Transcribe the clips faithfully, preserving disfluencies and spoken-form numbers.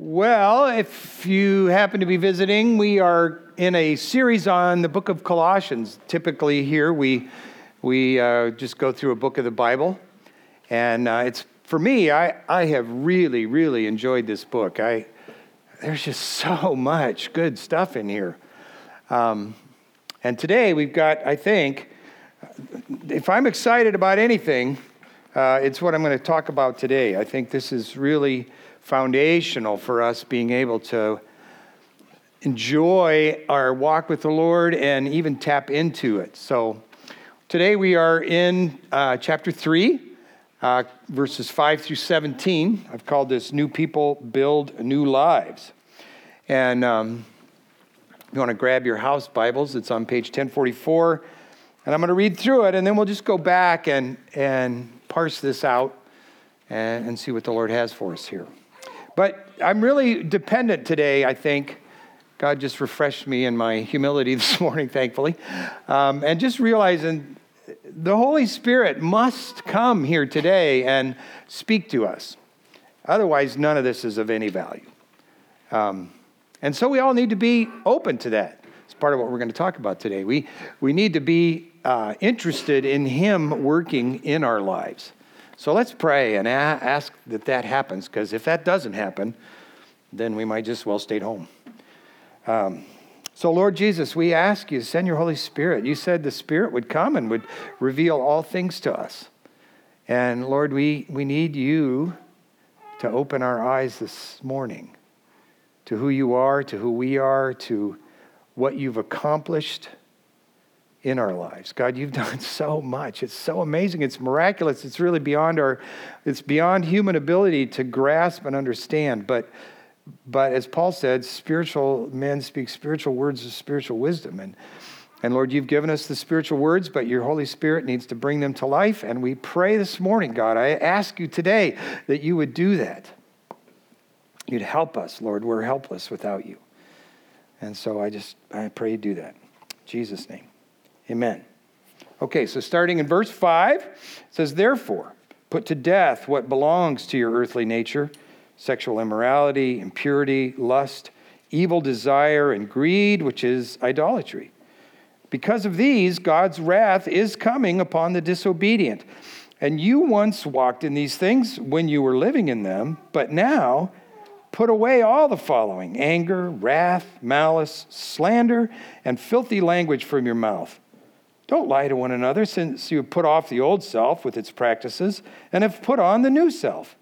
Well, if you happen to be visiting, we are in a series on the book of Colossians. Typically here we we uh, just go through a book of the Bible, and uh, it's for me. I I have really really enjoyed this book. I there's just so much good stuff in here, um, and today we've got. I think if I'm excited about anything, uh, it's what I'm going to talk about today. I think this is really foundational for us being able to enjoy our walk with the Lord and even tap into it. So today we are in uh, chapter three, uh, verses five through seventeen. I've called this New People Build New Lives. And um, if you want to grab your house Bibles, it's on page ten forty-four. And I'm going to read through it, and then we'll just go back and, and parse this out and, and see what the Lord has for us here. But I'm really dependent today, I think. God just refreshed me in my humility this morning, thankfully. Um, and just realizing the Holy Spirit must come here today and speak to us. Otherwise, none of this is of any value. Um, and so we all need to be open to that. It's part of what we're going to talk about today. We, we need to be uh, interested in Him working in our lives. So let's pray and a- ask that that happens, because if that doesn't happen, then we might just well stay home. Um, so Lord Jesus, we ask you to send your Holy Spirit. You said the Spirit would come and would reveal all things to us. And Lord, we, we need you to open our eyes this morning to who you are, to who we are, to what you've accomplished in our lives. God, you've done so much. It's so amazing. It's miraculous. It's really beyond our, it's beyond human ability to grasp and understand. But, but as Paul said, spiritual men speak spiritual words of spiritual wisdom. And, and Lord, you've given us the spiritual words, but your Holy Spirit needs to bring them to life. And we pray this morning, God, I ask you today that you would do that. You'd help us, Lord. We're helpless without you. And so I just, I pray you do that. In Jesus' name. Amen. Okay, so starting in verse five, it says, therefore, put to death what belongs to your earthly nature, sexual immorality, impurity, lust, evil desire, and greed, which is idolatry. Because of these, God's wrath is coming upon the disobedient. And you once walked in these things when you were living in them, but now put away all the following: anger, wrath, malice, slander, and filthy language from your mouth. Don't lie to one another, since you have put off the old self with its practices and have put on the new self.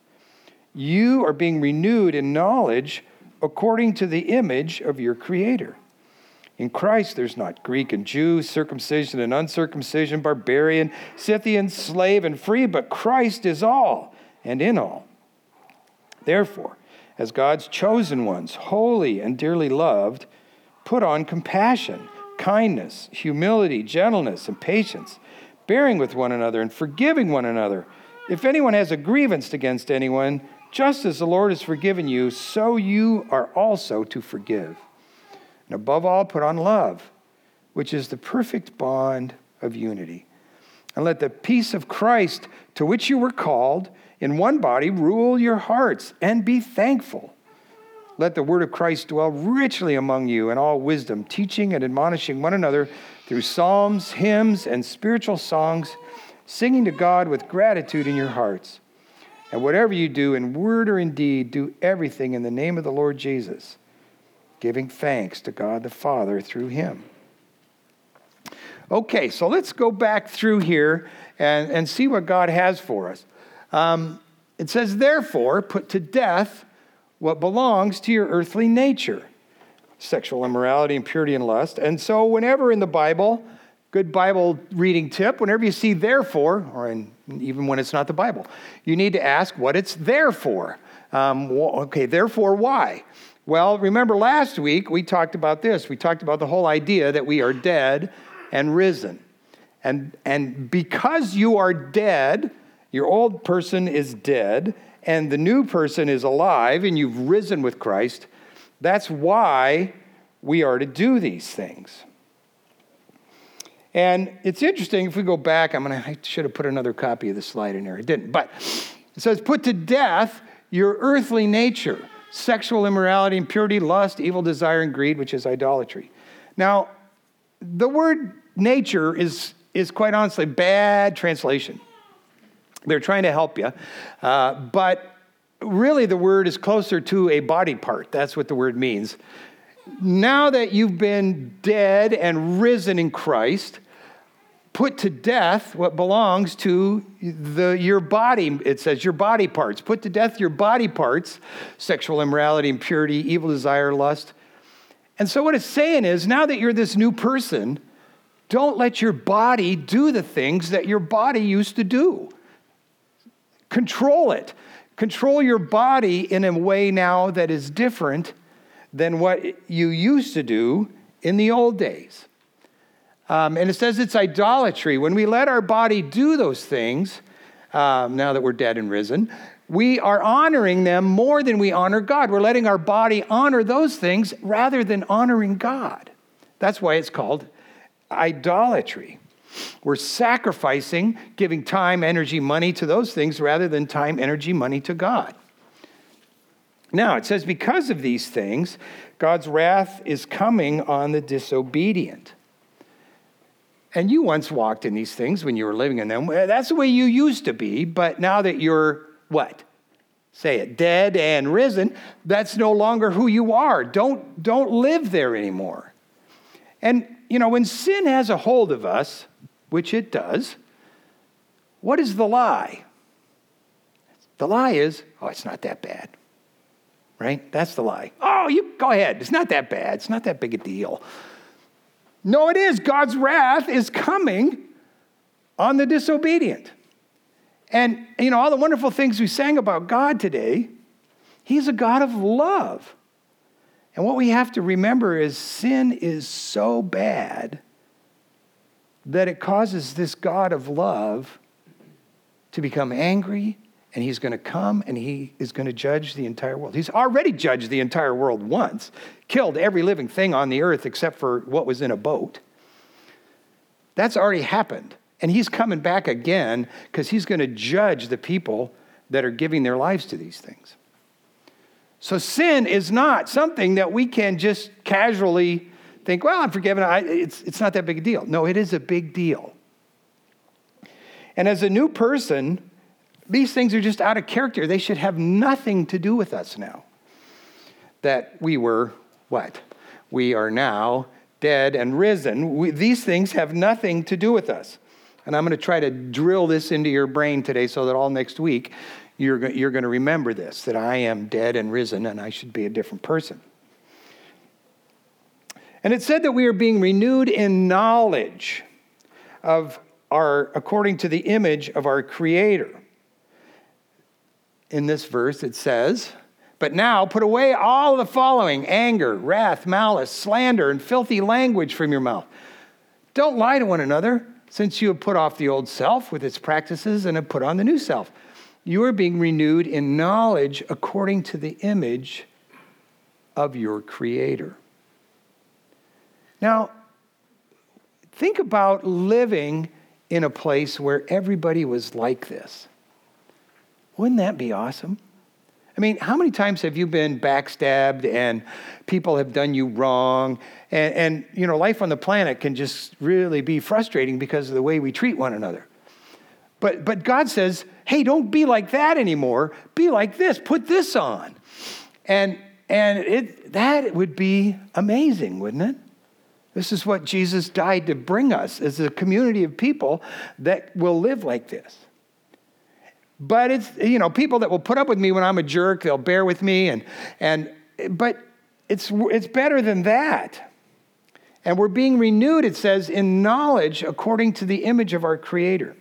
You are being renewed in knowledge according to the image of your Creator. In Christ, there's not Greek and Jew, circumcision and uncircumcision, barbarian, Scythian, slave and free, but Christ is all and in all. Therefore, as God's chosen ones, holy and dearly loved, put on compassion, kindness, humility, gentleness, and patience, bearing with one another and forgiving one another. If anyone has a grievance against anyone, just as the Lord has forgiven you, so you are also to forgive. And above all, put on love, which is the perfect bond of unity. And let the peace of Christ, to which you were called, in one body rule your hearts, and be thankful. Let the word of Christ dwell richly among you in all wisdom, teaching and admonishing one another through psalms, hymns, and spiritual songs, singing to God with gratitude in your hearts. And whatever you do in word or in deed, do everything in the name of the Lord Jesus, giving thanks to God the Father through him. Okay, so let's go back through here and, and see what God has for us. Um, it says, therefore, put to death what belongs to your earthly nature, sexual immorality, impurity, and lust. And so whenever in the Bible, good Bible reading tip, whenever you see therefore, or in, even when it's not the Bible, you need to ask what it's there for. Um, okay, therefore, why? Well, remember last week we talked about this. We talked about the whole idea that we are dead and risen. And, and because you are dead, your old person is dead, and the new person is alive, and you've risen with Christ. That's why we are to do these things. And it's interesting, if we go back, I'm gonna, I should have put another copy of the slide in there. I didn't, but it says, put to death your earthly nature. sexual immorality, impurity, lust, evil desire, and greed, which is idolatry. Now, the word nature is, is quite honestly bad translation. They're trying to help you, uh, but really the word is closer to a body part. That's what the word means. Now that you've been dead and risen in Christ, put to death what belongs to the your body. It says your body parts. Put to death your body parts, sexual immorality, impurity, evil desire, lust. And so what it's saying is, now that you're this new person, don't let your body do the things that your body used to do. Control it. Control your body in a way now that is different than what you used to do in the old days. Um, and it says it's idolatry. When we let our body do those things, um, now that we're dead and risen, we are honoring them more than we honor God. We're letting our body honor those things rather than honoring God. That's why it's called idolatry. We're sacrificing, giving time, energy, money to those things rather than time, energy, money to God. Now, it says, because of these things, God's wrath is coming on the disobedient. And you once walked in these things when you were living in them. That's the way you used to be, but now that you're, what? Say it, dead and risen, that's no longer who you are. Don't, don't live there anymore. And, you know, when sin has a hold of us, which it does, what is the lie? The lie is, oh, it's not that bad. Right? That's the lie. Oh, you go ahead. It's not that bad. It's not that big a deal. No, it is. God's wrath is coming on the disobedient. And, you know, all the wonderful things we sang about God today, he's a God of love. And what we have to remember is sin is so bad that it causes this God of love to become angry. And he's going to come and he is going to judge the entire world. He's already judged the entire world once, killed every living thing on the earth except for what was in a boat. That's already happened. And he's coming back again because he's going to judge the people that are giving their lives to these things. So sin is not something that we can just casually think, well, I'm forgiven. I, it's, it's not that big a deal. No, it is a big deal. And as a new person, these things are just out of character. They should have nothing to do with us now. That we were, what? We are now dead and risen. We, these things have nothing to do with us. And I'm going to try to drill this into your brain today so that all next week you're, you're going to remember this, that I am dead and risen and I should be a different person. And it said that we are being renewed in knowledge of our, according to the image of our Creator. In this verse, it says, but now put away all the following: anger, wrath, malice, slander, and filthy language from your mouth. Don't lie to one another, since you have put off the old self with its practices and have put on the new self. You are being renewed in knowledge according to the image of your Creator. Now, think about living in a place where everybody was like this. Wouldn't that be awesome? I mean, how many times have you been backstabbed and people have done you wrong? And, and, you know, life on the planet can just really be frustrating because of the way we treat one another. But, but God says, hey, don't be like that anymore. Be like this. Put this on. And, and it, that would be amazing, wouldn't it? This is what Jesus died to bring us, as a community of people that will live like this. But it's, you know, people that will put up with me when I'm a jerk, they'll bear with me, and and but it's it's better than that. And we're being renewed, it says, in knowledge according to the image of our Creator.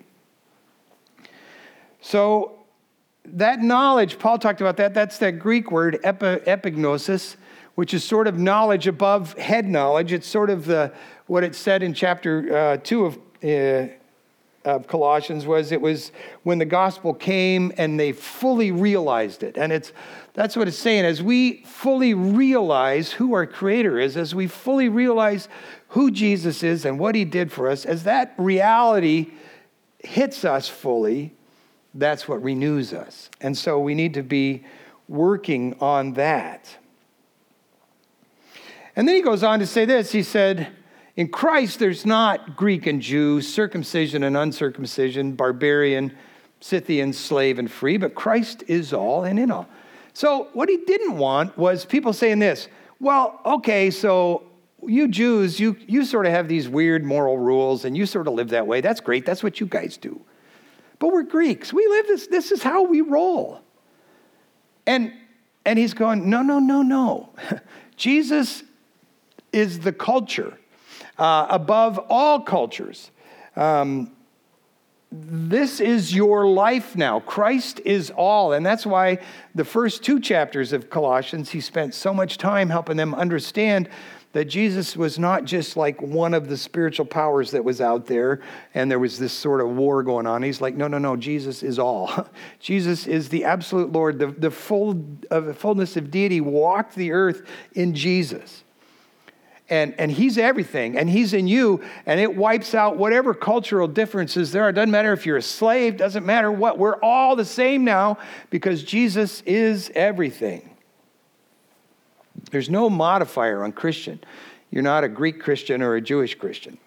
So that knowledge, Paul talked about that, that's that Greek word epi, epignosis, which is sort of knowledge above head knowledge. It's sort of the what it said in chapter uh, two of uh, of Colossians was it was when the gospel came and they fully realized it. And it's that's what it's saying. As we fully realize who our Creator is, as we fully realize who Jesus is and what he did for us, as that reality hits us fully, that's what renews us. And so we need to be working on that. And then he goes on to say this. He said, in Christ, there's not Greek and Jew, circumcision and uncircumcision, barbarian, Scythian, slave and free, but Christ is all and in all. So what he didn't want was people saying this, well, okay, so you Jews, you, you sort of have these weird moral rules and you sort of live that way. That's great. That's what you guys do. But we're Greeks. We live this. This is how we roll. And, and he's going, no, no, no, no. Jesus is the culture uh, above all cultures. Um, This is your life now. Christ is all. And that's why the first two chapters of Colossians, he spent so much time helping them understand that Jesus was not just like one of the spiritual powers that was out there and there was this sort of war going on. He's like, no, no, no, Jesus is all. Jesus is the absolute Lord. The, the full of the fullness of deity walked the earth in Jesus. And, and he's everything, and he's in you, and it wipes out whatever cultural differences there are. It doesn't matter if you're a slave, doesn't matter what. We're all the same now because Jesus is everything. There's no modifier on Christian. You're not a Greek Christian or a Jewish Christian.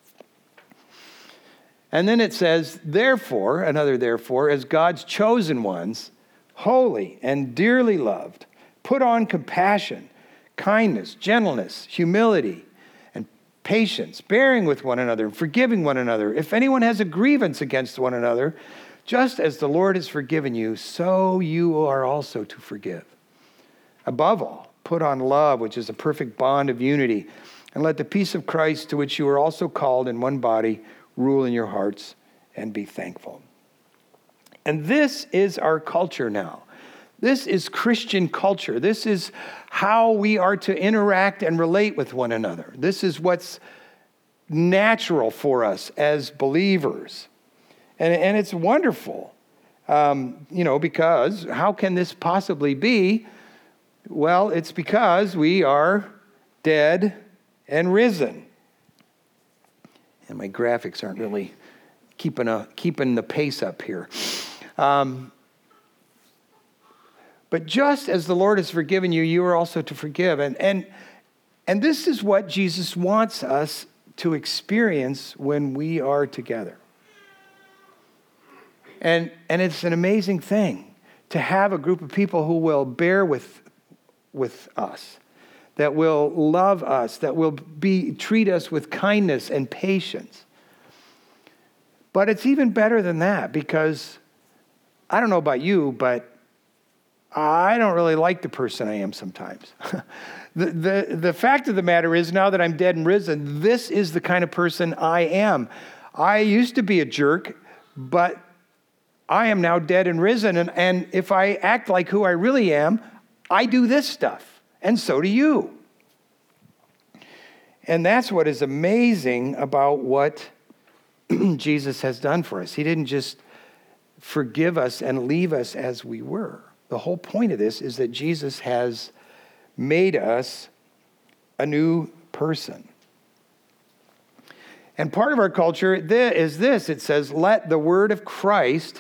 And then it says, therefore, another therefore, as God's chosen ones, holy and dearly loved, put on compassion, kindness, gentleness, humility, and patience, bearing with one another and forgiving one another. If anyone has a grievance against one another, just as the Lord has forgiven you, so you are also to forgive. Above all, put on love, which is a perfect bond of unity, and let the peace of Christ, to which you are also called in one body, rule in your hearts, and be thankful. And this is our culture now. This is Christian culture. This is how we are to interact and relate with one another. This is what's natural for us as believers. And, and it's wonderful, um, you know, because how can this possibly be? Well, it's because we are dead and risen. And my graphics aren't really keeping, a, keeping the pace up here. Um But just as the Lord has forgiven you, you are also to forgive. And, and, and this is what Jesus wants us to experience when we are together. And, and it's an amazing thing to have a group of people who will bear with, with us, that will love us, that will be, treat us with kindness and patience. But it's even better than that because, I don't know about you, but I don't really like the person I am sometimes. the, the, the fact of the matter is, now that I'm dead and risen, this is the kind of person I am. I used to be a jerk, but I am now dead and risen. And, and if I act like who I really am, I do this stuff. And so do you. And that's what is amazing about what Jesus has done for us. He didn't just forgive us and leave us as we were. The whole point of this is that Jesus has made us a new person. And part of our culture is this. It says, let the word of Christ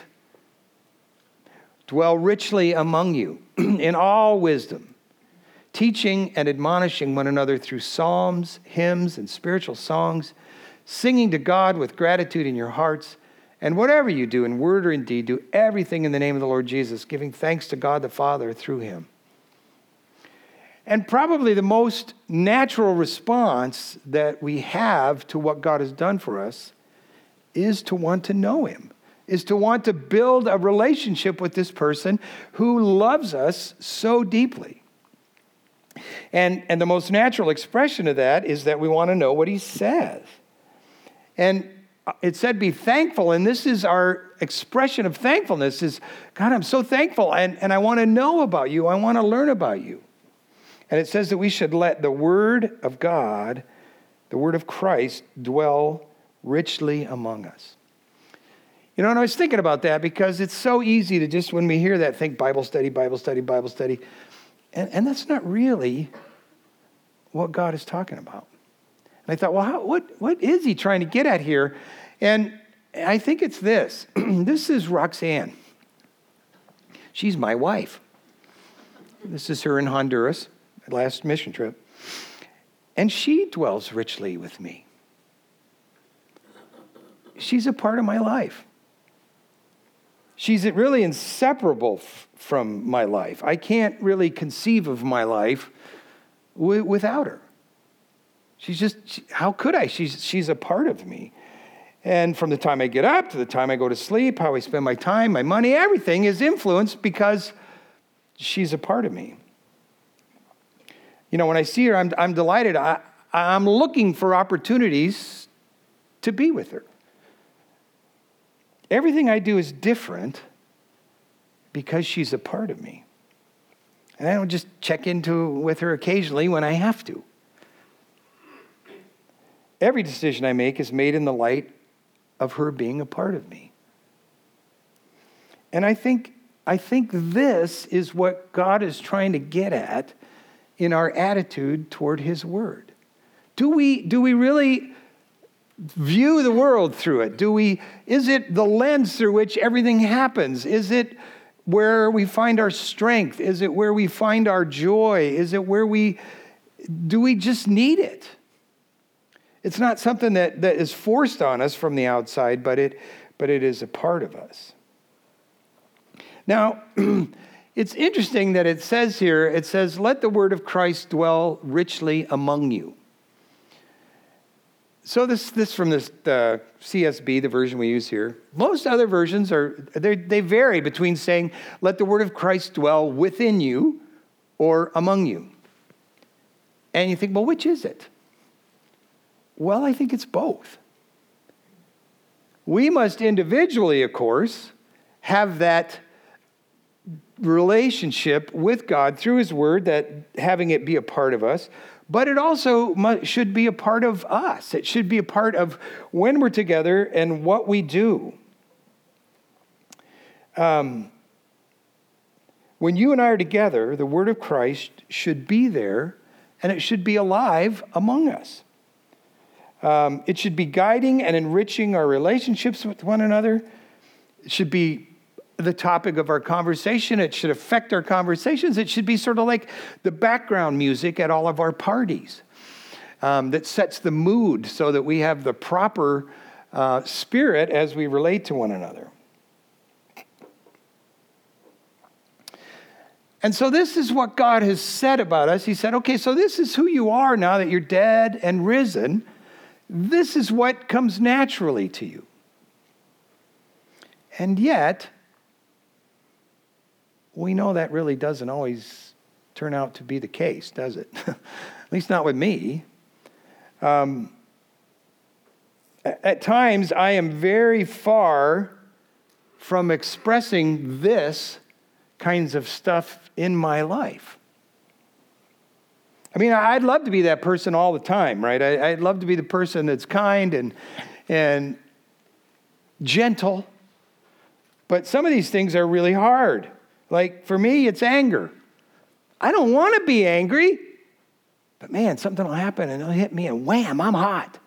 dwell richly among you in all wisdom, teaching and admonishing one another through psalms, hymns, and spiritual songs, singing to God with gratitude in your hearts. And whatever you do in word or in deed, do everything in the name of the Lord Jesus, giving thanks to God the Father through him. And probably the most natural response that we have to what God has done for us is to want to know him, is to want to build a relationship with this person who loves us so deeply. And, and the most natural expression of that is that we want to know what he says. And it said, be thankful, and this is our expression of thankfulness is, God, I'm so thankful, and, and I want to know about you. I want to learn about you. And it says that we should let the word of God, the word of Christ, dwell richly among us. You know, and I was thinking about that because it's so easy to just, when we hear that, think Bible study, Bible study, Bible study. And, and that's not really what God is talking about. And I thought, well, how, what, what is he trying to get at here? And I think it's this. This is Roxanne. She's my wife. This is her in Honduras, last mission trip. And she dwells richly with me. She's a part of my life. She's really inseparable f- from my life. I can't really conceive of my life w- without her. She's just, she, how could I? She's, she's a part of me. And from the time I get up to the time I go to sleep, how I spend my time, my money, everything is influenced because she's a part of me. You know, when I see her, I'm, I'm delighted. I, I'm looking for opportunities to be with her. Everything I do is different because she's a part of me. And I don't just check into with her occasionally when I have to. Every decision I make is made in the light of her being a part of me. And I think, I think this is what God is trying to get at in our attitude toward his word. Do we, do we really view the world through it? Do we, is it the lens through which everything happens? Is it where we find our strength? Is it where we find our joy? Is it where we, do we just need it? It's not something that, that is forced on us from the outside, but it, but it is a part of us. Now, it's interesting that it says here, it says, let the word of Christ dwell richly among you. So this this from this uh, C S B, the version we use here. Most other versions are they vary between saying, "Let the word of Christ dwell within you," or "among you." And you think, well, which is it? Well, I think it's both. We must individually, of course, have that relationship with God through his word, that having it be a part of us. But it also must, should be a part of us. It should be a part of when we're together and what we do. Um, when you and I are together, the word of Christ should be there, and it should be alive among us. Um, it should be guiding and enriching our relationships with one another. It should be the topic of our conversation. It should affect our conversations. It should be sort of like the background music at all of our parties um, that sets the mood so that we have the proper uh, spirit as we relate to one another. And so this is what God has said about us. He said, okay, so this is who you are now that you're dead and risen. This is what comes naturally to you. And yet, we know that really doesn't always turn out to be the case, does it? At least not with me. Um, at times, I am very far from expressing this kinds of stuff in my life. I mean, I'd love to be that person all the time, right? I'd love to be the person that's kind and and gentle. But some of these things are really hard. Like, for me, it's anger. I don't want to be angry. But man, something will happen and it'll hit me and wham, I'm hot.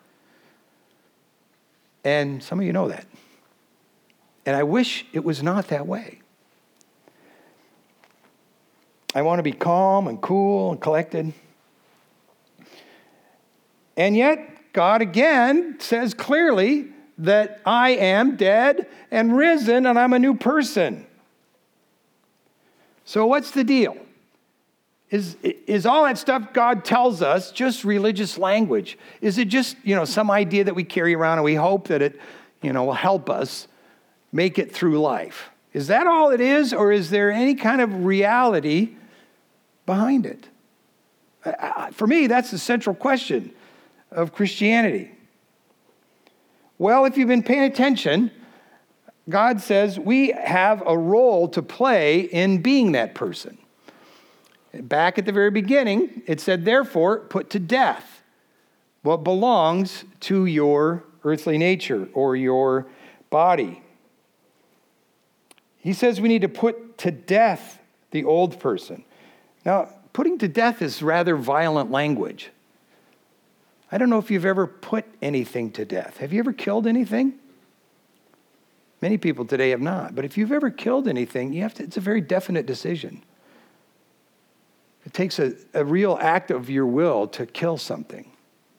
And some of you know that. And I wish it was not that way. I want to be calm and cool and collected. And yet, God again says clearly that I am dead and risen and I'm a new person. So what's the deal? Is, is all that stuff God tells us just religious language? Is it just, you know, some idea that we carry around and we hope that it, you know, will help us make it through life? Is that all it is, or is there any kind of reality behind it? I, I, for me, that's the central question of Christianity. Well, if you've been paying attention, God says we have a role to play in being that person. Back at the very beginning, it said, therefore, put to death what belongs to your earthly nature or your body. He says we need to put to death the old person. Now, putting to death is rather violent language. I don't know if you've ever put anything to death. Have you ever killed anything? Many people today have not. But if you've ever killed anything, you have to, it's a very definite decision. It takes a, a real act of your will to kill something.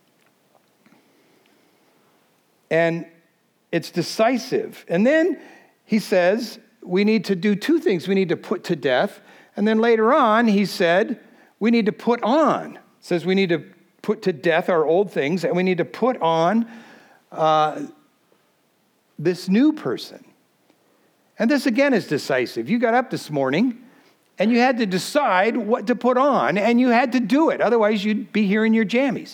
And it's decisive. And then he says we need to do two things. We need to put to death. And then later on, he said we need to put on. It says we need to put to death our old things, and we need to put on uh, this new person. And this again is decisive. You got up this morning and you had to decide what to put on, and you had to do it. Otherwise, you'd be here in your jammies.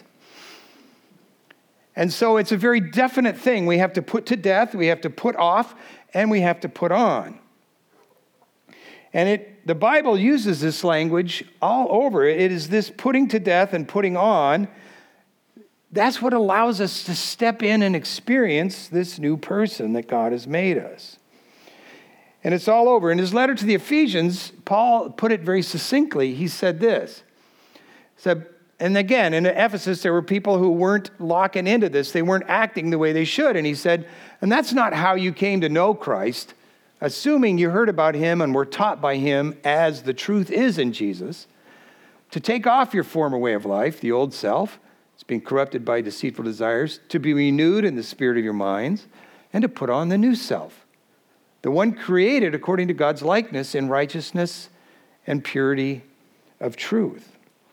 And so it's a very definite thing. We have to put to death, we have to put off, and we have to put on. And it, the Bible uses this language all over. It is this putting to death and putting on. That's what allows us to step in and experience this new person that God has made us. And it's all over. In his letter to the Ephesians, Paul put it very succinctly. He said this. He said, and again, in Ephesus, there were people who weren't locking into this. They weren't acting the way they should. And he said, and that's not how you came to know Christ, assuming you heard about him and were taught by him as the truth is in Jesus, to take off your former way of life, the old self. It's been corrupted by deceitful desires, to be renewed in the spirit of your minds, and to put on the new self, the one created according to God's likeness in righteousness and purity of truth.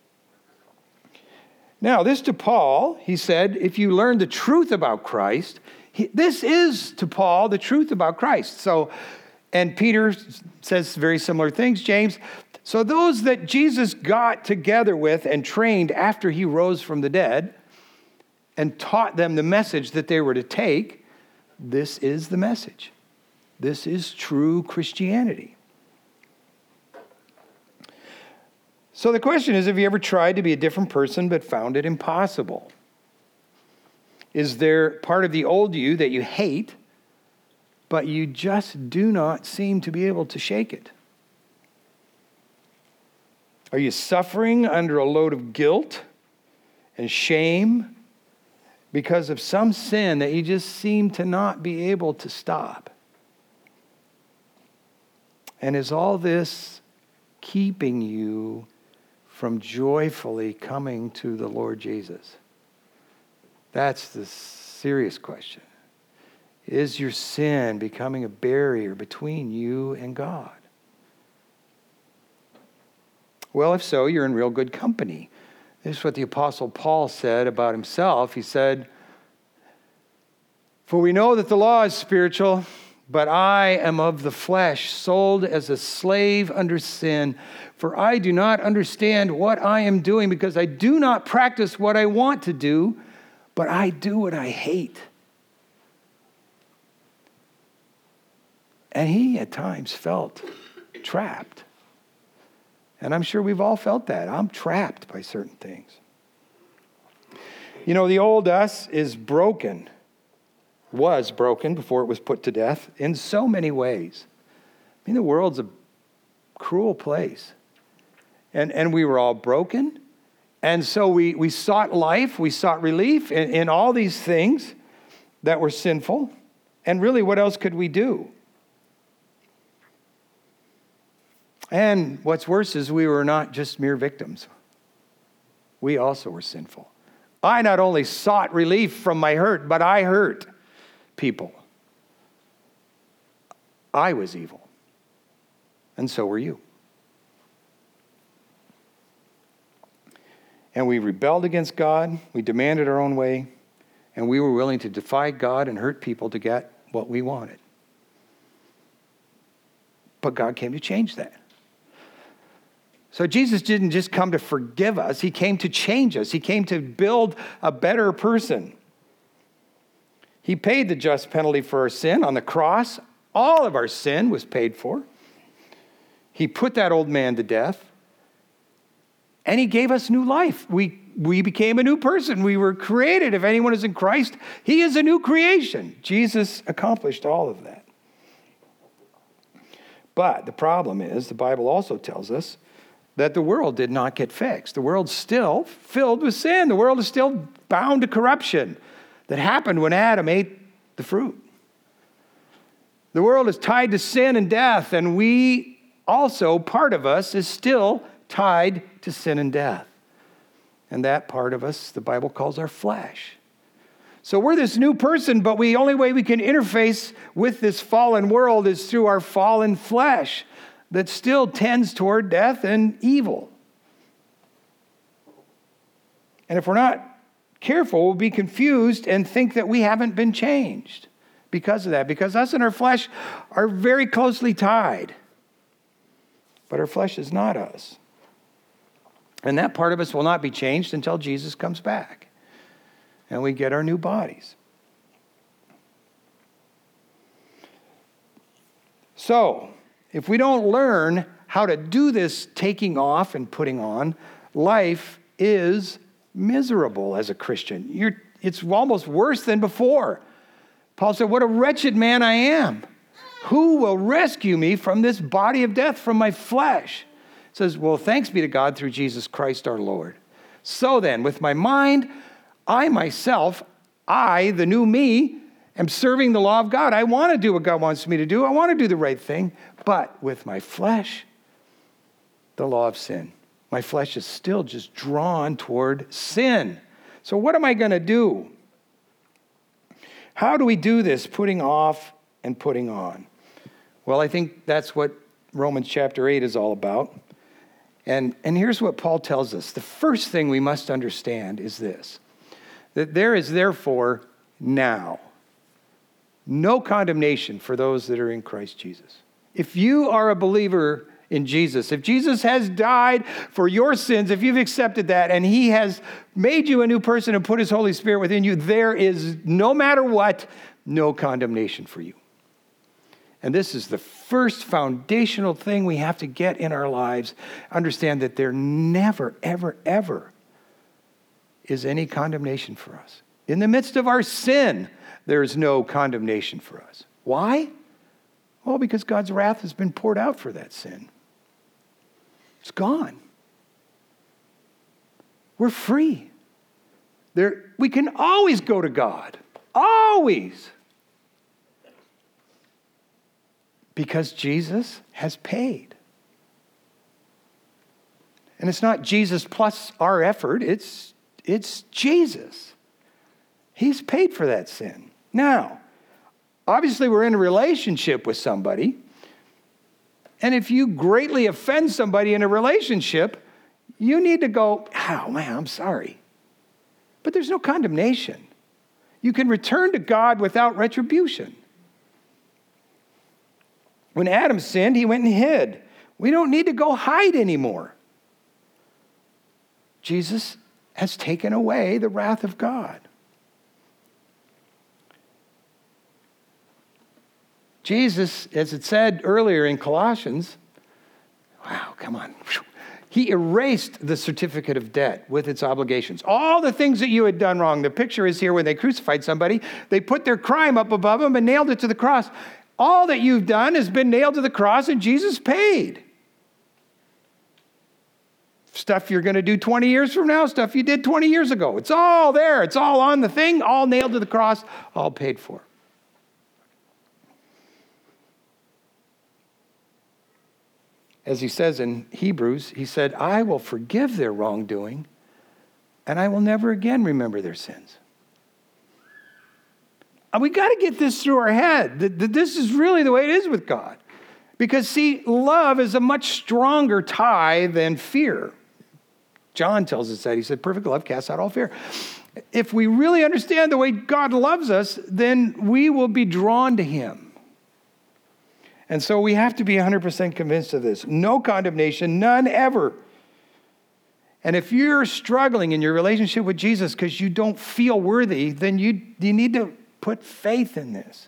Now, this to Paul, he said, if you learn the truth about Christ, he, this is to Paul the truth about Christ. So, and Peter says very similar things, James. So those that Jesus got together with and trained after he rose from the dead and taught them the message that they were to take, this is the message. This is true Christianity. So the question is, have you ever tried to be a different person but found it impossible? Is there part of the old you that you hate, but you just do not seem to be able to shake it? Are you suffering under a load of guilt and shame because of some sin that you just seem to not be able to stop? And is all this keeping you from joyfully coming to the Lord Jesus? That's the serious question. Is your sin becoming a barrier between you and God? Well, if so, you're in real good company. This is what the Apostle Paul said about himself. He said, "For we know that the law is spiritual, but I am of the flesh, sold as a slave under sin. For I do not understand what I am doing, because I do not practice what I want to do, but I do what I hate." And he at times felt trapped. And I'm sure we've all felt that. I'm trapped by certain things. You know, the old us is broken. Was broken before it was put to death in so many ways. I mean, the world's a cruel place. And and we were all broken. And so we, we sought life, we sought relief in, in all these things that were sinful. And really, what else could we do? And what's worse is we were not just mere victims. We also were sinful. I not only sought relief from my hurt, but I hurt people. I was evil. And so were you. And we rebelled against God. We demanded our own way. And we were willing to defy God and hurt people to get what we wanted. But God came to change that. So Jesus didn't just come to forgive us. He came to change us. He came to build a better person. He paid the just penalty for our sin on the cross. All of our sin was paid for. He put that old man to death. And he gave us new life. We, we became a new person. We were created. If anyone is in Christ, he is a new creation. Jesus accomplished all of that. But the problem is, the Bible also tells us that the world did not get fixed. The world's still filled with sin. The world is still bound to corruption that happened when Adam ate the fruit. The world is tied to sin and death, and we also, part of us, is still tied to sin and death. And that part of us, the Bible calls our flesh. So we're this new person, but the only way we can interface with this fallen world is through our fallen flesh that still tends toward death and evil. And if we're not careful, we'll be confused and think that we haven't been changed because of that, because us and our flesh are very closely tied. But our flesh is not us. And that part of us will not be changed until Jesus comes back and we get our new bodies. So, if we don't learn how to do this taking off and putting on, life is miserable as a Christian. You're, it's almost worse than before. Paul said, what a wretched man I am. Who will rescue me from this body of death, from my flesh? It says, well, thanks be to God through Jesus Christ our Lord. So then, with my mind, I myself, I, the new me, am serving the law of God. I want to do what God wants me to do. I want to do the right thing. But with my flesh, the law of sin. My flesh is still just drawn toward sin. So what am I going to do? How do we do this, putting off and putting on? Well, I think that's what Romans chapter eight is all about. And, and here's what Paul tells us. The first thing we must understand is this, that there is therefore now no condemnation for those that are in Christ Jesus. If you are a believer in Jesus, if Jesus has died for your sins, if you've accepted that and he has made you a new person and put his Holy Spirit within you, there is, no matter what, no condemnation for you. And this is the first foundational thing we have to get in our lives. Understand that there never, ever, ever is any condemnation for us. In the midst of our sin, there is no condemnation for us. Why? Well, because God's wrath has been poured out for that sin. It's gone. We're free. There, we can always go to God. Always. Because Jesus has paid. And it's not Jesus plus our effort. It's, it's Jesus. He's paid for that sin. Now, obviously we're in a relationship with somebody. And if you greatly offend somebody in a relationship, you need to go, oh man, I'm sorry. But there's no condemnation. You can return to God without retribution. When Adam sinned, he went and hid. We don't need to go hide anymore. Jesus has taken away the wrath of God. Jesus, as it said earlier in Colossians, wow, come on. He erased the certificate of debt with its obligations. All the things that you had done wrong. The picture is here when they crucified somebody. They put their crime up above them and nailed it to the cross. All that you've done has been nailed to the cross and Jesus paid. Stuff you're going to do twenty years from now, stuff you did twenty years ago. It's all there. It's all on the thing, all nailed to the cross, all paid for. As he says in Hebrews, he said, I will forgive their wrongdoing and I will never again remember their sins. And we got to get this through our head, that, that this is really the way it is with God. Because, see, love is a much stronger tie than fear. John tells us that. He said, perfect love casts out all fear. If we really understand the way God loves us, then we will be drawn to him. And so we have to be one hundred percent convinced of this. No condemnation, none ever. And if you're struggling in your relationship with Jesus because you don't feel worthy, then you, you need to put faith in this.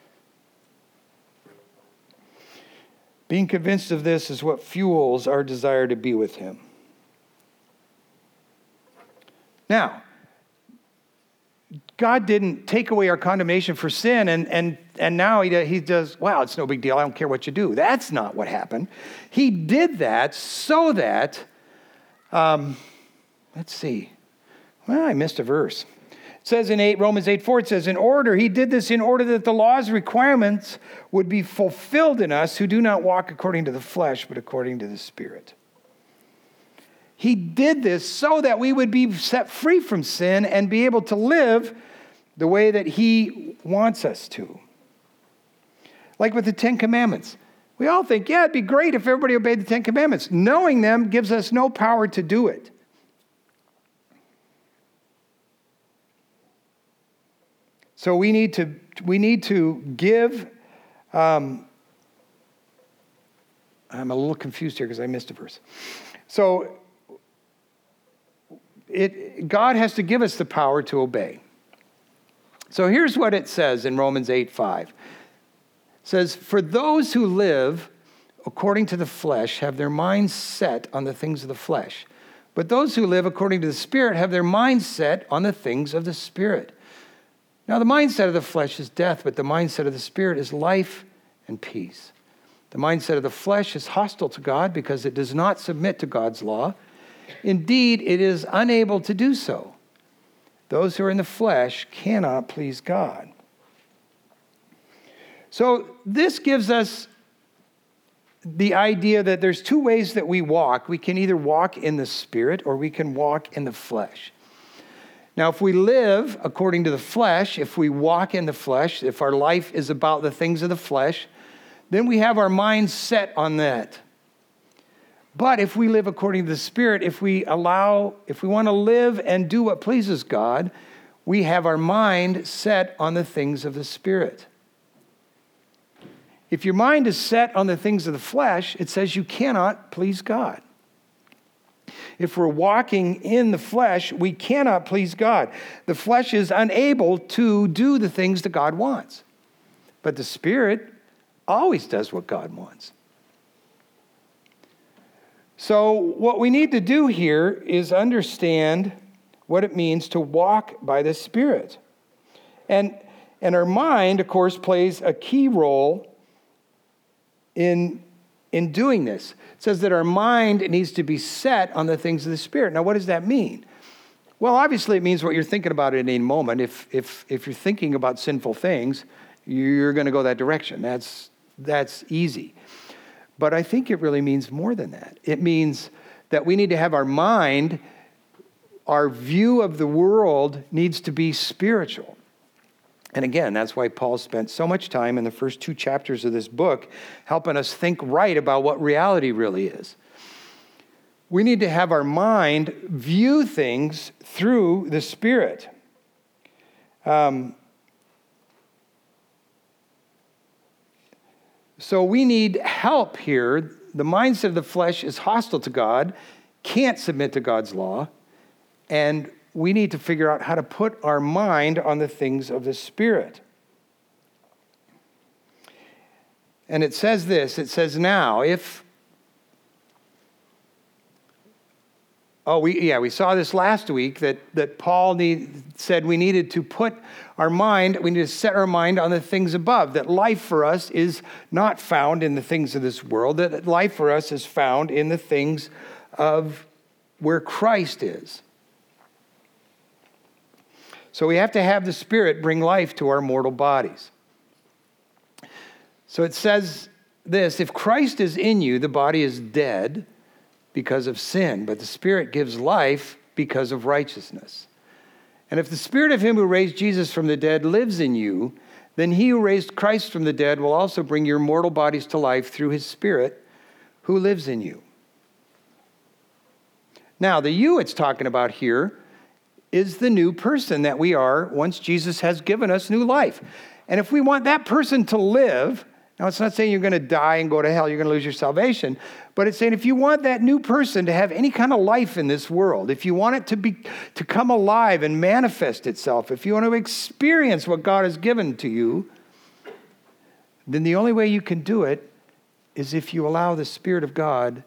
Being convinced of this is what fuels our desire to be with him. Now, God didn't take away our condemnation for sin and, and, and now he, he does, wow, it's no big deal. I don't care what you do. That's not what happened. He did that so that, um, let's see. Well, I missed a verse. It says in eight, Romans eight four, it says, in order, he did this in order that the law's requirements would be fulfilled in us who do not walk according to the flesh, but according to the Spirit. He did this so that we would be set free from sin and be able to live the way that he wants us to. Like with the Ten Commandments. We all think, yeah, it'd be great if everybody obeyed the Ten Commandments. Knowing them gives us no power to do it. So we need to we need to give. Um, I'm a little confused here because I missed a verse. So it God has to give us the power to obey. So here's what it says in Romans eight five. It says, "For those who live according to the flesh have their minds set on the things of the flesh. But those who live according to the Spirit have their minds set on the things of the Spirit. Now, the mindset of the flesh is death, but the mindset of the Spirit is life and peace. The mindset of the flesh is hostile to God because it does not submit to God's law. Indeed, it is unable to do so. Those who are in the flesh cannot please God." So this gives us the idea that there's two ways that we walk. We can either walk in the Spirit or we can walk in the flesh. Now, if we live according to the flesh, if we walk in the flesh, if our life is about the things of the flesh, then we have our minds set on that. But if we live according to the Spirit, if we allow, if we want to live and do what pleases God, we have our mind set on the things of the Spirit. If your mind is set on the things of the flesh, it says you cannot please God. If we're walking in the flesh, we cannot please God. The flesh is unable to do the things that God wants. But the Spirit always does what God wants. So what we need to do here is understand what it means to walk by the Spirit. And, and our mind, of course, plays a key role in In doing this. It says that our mind needs to be set on the things of the Spirit. Now, what does that mean? Well, obviously, it means what you're thinking about at any moment. If if if you're thinking about sinful things, you're going to go that direction. That's that's easy. But I think it really means more than that. It means that we need to have our mind, our view of the world needs to be spiritual. And again, that's why Paul spent so much time in the first two chapters of this book helping us think right about what reality really is. We need to have our mind view things through the Spirit. Um, so we need help here. The mindset of the flesh is hostile to God, can't submit to God's law, and we need to figure out how to put our mind on the things of the Spirit. And it says this, it says now, if, oh, we yeah, we saw this last week, that, that Paul need, said we needed to put our mind, we need to set our mind on the things above, that life for us is not found in the things of this world, that life for us is found in the things of where Christ is. So we have to have the Spirit bring life to our mortal bodies. So it says this, if Christ is in you, the body is dead because of sin, but the Spirit gives life because of righteousness. And if the Spirit of him who raised Jesus from the dead lives in you, then he who raised Christ from the dead will also bring your mortal bodies to life through his Spirit who lives in you. Now, the you it's talking about here is the new person that we are once Jesus has given us new life. And if we want that person to live, now it's not saying you're going to die and go to hell, you're going to lose your salvation, but it's saying if you want that new person to have any kind of life in this world, if you want it to be to come alive and manifest itself, if you want to experience what God has given to you, then the only way you can do it is if you allow the Spirit of God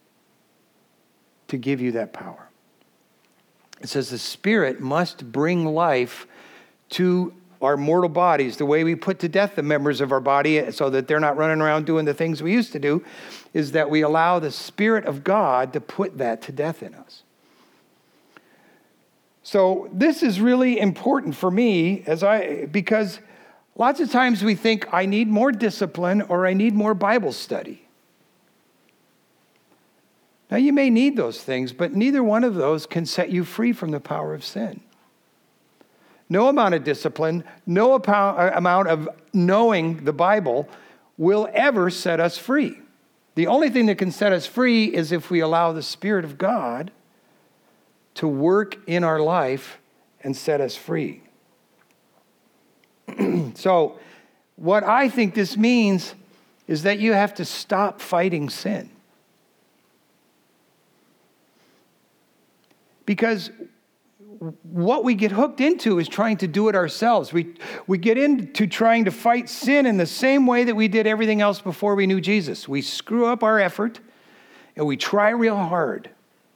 to give you that power. It says the Spirit must bring life to our mortal bodies. The way we put to death the members of our body so that they're not running around doing the things we used to do is that we allow the Spirit of God to put that to death in us. So this is really important for me as I because lots of times we think I need more discipline or I need more Bible study. Now, you may need those things, but neither one of those can set you free from the power of sin. No amount of discipline, no amount of knowing the Bible will ever set us free. The only thing that can set us free is if we allow the Spirit of God to work in our life and set us free. So, what I think this means is that you have to stop fighting sin. Because what we get hooked into is trying to do it ourselves. We, we get into trying to fight sin in the same way that we did everything else before we knew Jesus. We screw up our effort and we try real hard.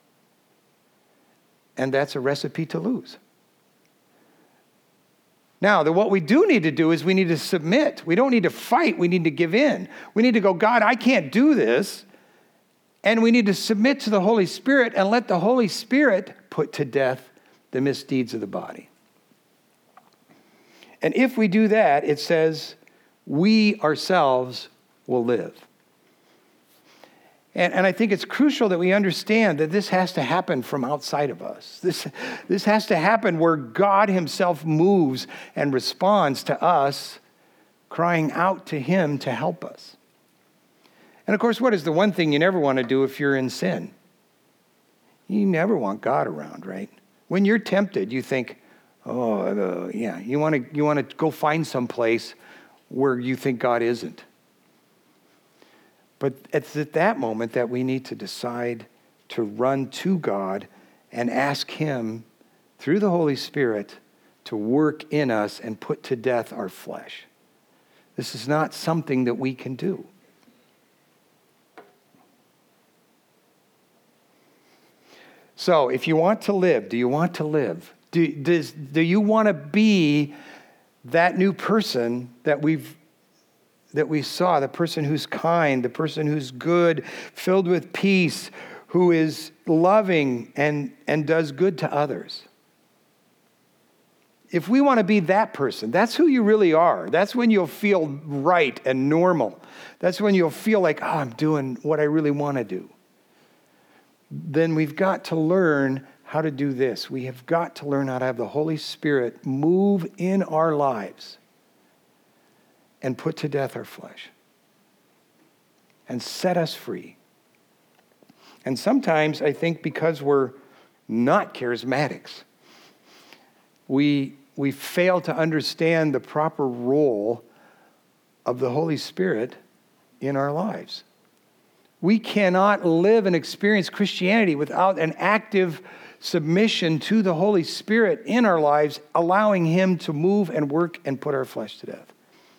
And that's a recipe to lose. Now, the, what we do need to do is we need to submit. We don't need to fight. We need to give in. We need to go, God, I can't do this. And we need to submit to the Holy Spirit and let the Holy Spirit put to death the misdeeds of the body. And if we do that, it says, we ourselves will live. And, and I think it's crucial that we understand that this has to happen from outside of us. This, this has to happen where God himself moves and responds to us, crying out to him to help us. And of course, what is the one thing you never want to do if you're in sin? You never want God around, right? When you're tempted, you think, oh, uh, yeah, you want to you want to go find some place where you think God isn't. But it's at that moment that we need to decide to run to God and ask him, through the Holy Spirit, to work in us and put to death our flesh. This is not something that we can do. So, if you want to live, do you want to live? Do, does, do you want to be that new person that we've that we saw, the person who's kind, the person who's good, filled with peace, who is loving and, and does good to others? If we want to be that person, that's who you really are. That's when you'll feel right and normal. That's when you'll feel like, oh, I'm doing what I really want to do. Then we've got to learn how to do this. We have got to learn how to have the Holy Spirit move in our lives and put to death our flesh and set us free. And sometimes I think because we're not charismatics, we, we fail to understand the proper role of the Holy Spirit in our lives. We cannot live and experience Christianity without an active submission to the Holy Spirit in our lives, allowing him to move and work and put our flesh to death.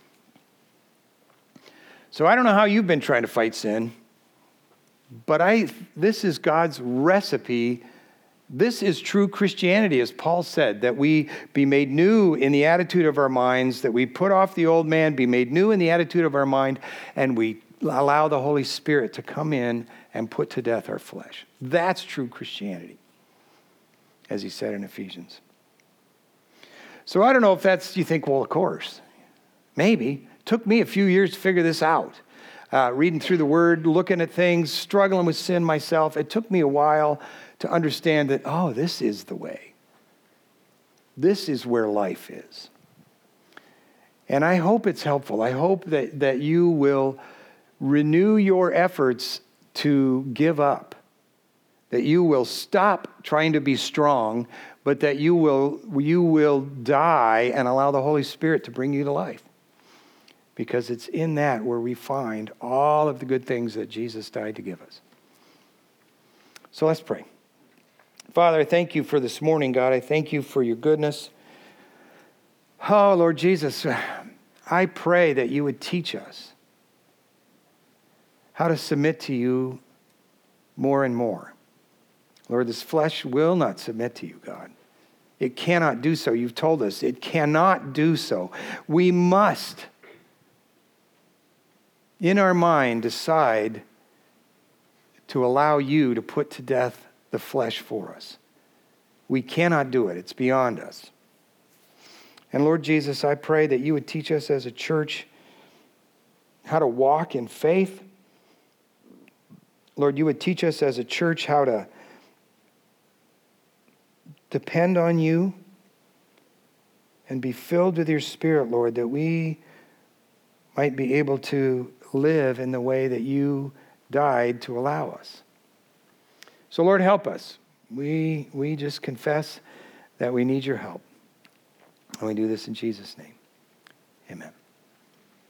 So I don't know how you've been trying to fight sin, but I this is God's recipe. This is true Christianity, as Paul said, that we be made new in the attitude of our minds, that we put off the old man, be made new in the attitude of our mind, and we allow the Holy Spirit to come in and put to death our flesh. That's true Christianity, as he said in Ephesians. So I don't know if that's, you think, well, of course, maybe. It took me a few years to figure this out. Uh, reading through the Word, looking at things, struggling with sin myself. It took me a while to understand that, oh, this is the way. This is where life is. And I hope it's helpful. I hope that, that you will renew your efforts to give up, that you will stop trying to be strong, but that you will, you will die and allow the Holy Spirit to bring you to life. Because it's in that where we find all of the good things that Jesus died to give us. So let's pray. Father, I thank you for this morning, God. I thank you for your goodness. Oh, Lord Jesus, I pray that you would teach us how to submit to you more and more. Lord, this flesh will not submit to you, God. It cannot do so. You've told us it cannot do so. We must, in our mind, decide to allow you to put to death the flesh for us. We cannot do it. It's beyond us. And Lord Jesus, I pray that you would teach us as a church how to walk in faith, Lord, you would teach us as a church how to depend on you and be filled with your Spirit, Lord, that we might be able to live in the way that you died to allow us. So, Lord, help us. We, we just confess that we need your help. And we do this in Jesus' name. Amen.